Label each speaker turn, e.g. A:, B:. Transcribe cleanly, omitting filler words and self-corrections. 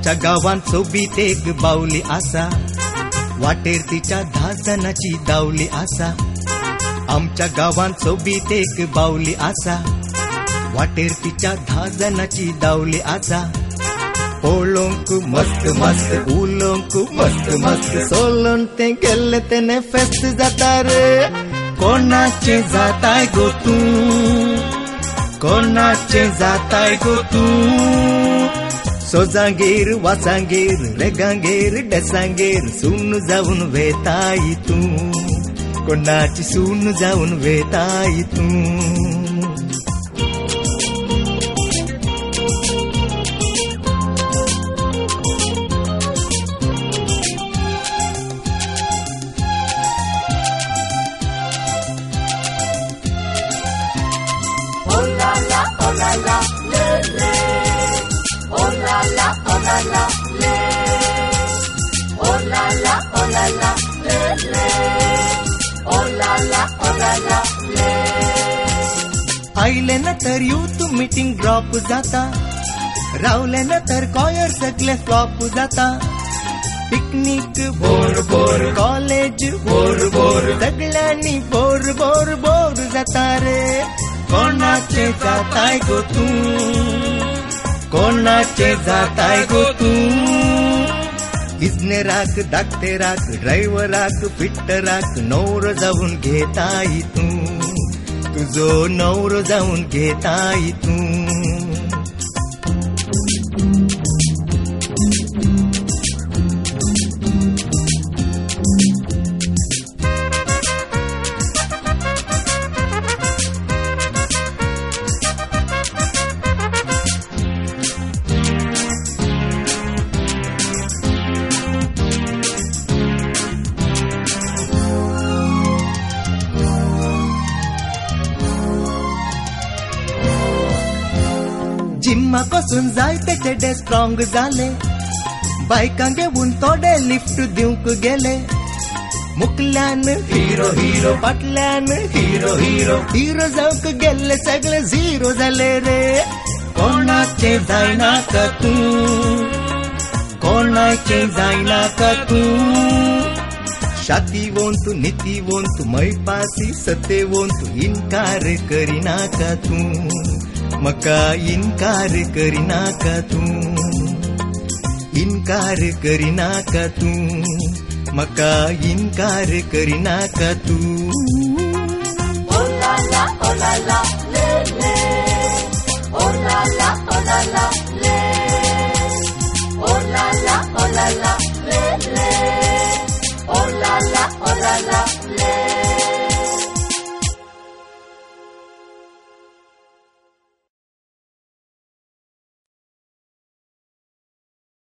A: आमच्या गावात सोबीत एक बावली आसा, वाटेर तिच्या 10 जणांची दावली आसा. आमच्या गावात सोबीत एक बावली आसा, वाटेर तिच्या 10 जणांची दावली आसा. पळोवंक मस्त मस्त, उलोवंक मस्त मस्त, सोलून ते गेले तेने फेस्त जाता रे. कोणाचे जाताय गो तूं, कोणाचे जाताय गो तूं. सोजांगेर वासांगेर रेगांगेर डेसांगेर सून जाऊन वेताय तूं, कोणाची सून जाऊन वेताय तूं. आयले ना तर यूथ मीटिंग ड्रॉप जाता, रावले ना तर कॉयर सगळे फ्लॉप जाता. Picnic bore bore, college bore bore, सगळ्यांनी बोर बोर बोर जाता रे. कोणाचे जाताय गो तूं, कोणाचे जाताय गो तूं. इजनेराक धाकटेराक ड्रायव्हराक फिट्टराक नवरो जाऊन घेताय तूं, तुझो नवरो जाऊन घेताय तूं. जिम्मापासून जायते चेडे स्ट्रॉंग जाले, बायकां घेऊन थोडे लिफ्ट दिवंक गेले. मुखल्यान हिरो हिरो, फाटल्यान हिरो हिरो, हिरो जावंक गेले सगळे झिरो जाले रे. कोणाचे जायना का तूं, कोणाचे जायना का तूं. शातीवंतू नीतीवंतू मैपासी सत्यवंतू इन्कार करिना का तूं, मका इन्कार करिना का तूं, इन्कार करिना का तूं, मका इन्कार करिना का तूं.